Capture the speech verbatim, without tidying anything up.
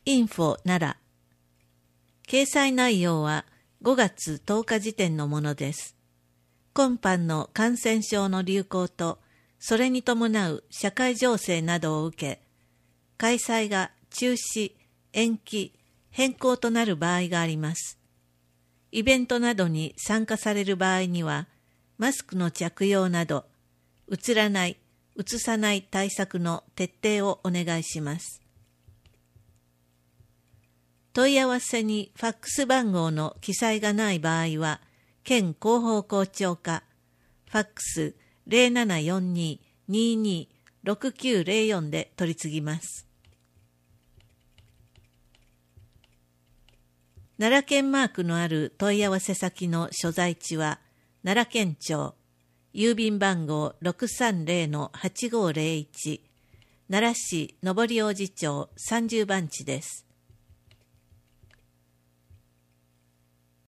インフォ 奈良。掲載内容はごがつとおか時点のものです。今般の感染症の流行と、それに伴う社会情勢などを受け、開催が中止、延期、変更となる場合があります。イベントなどに参加される場合には、マスクの着用など、うつらない、うつさない対策の徹底をお願いします。問い合わせにファックス番号の記載がない場合は、県広報校長課、ファックス ゼロななよんに にーにー ろくきゅうゼロよん で取り次ぎます。奈良県マークのある問い合わせ先の所在地は、奈良県庁、郵便番号 ろくさんゼロのはちごゼロいち、奈良市上り王子町さんじゅうばんちです。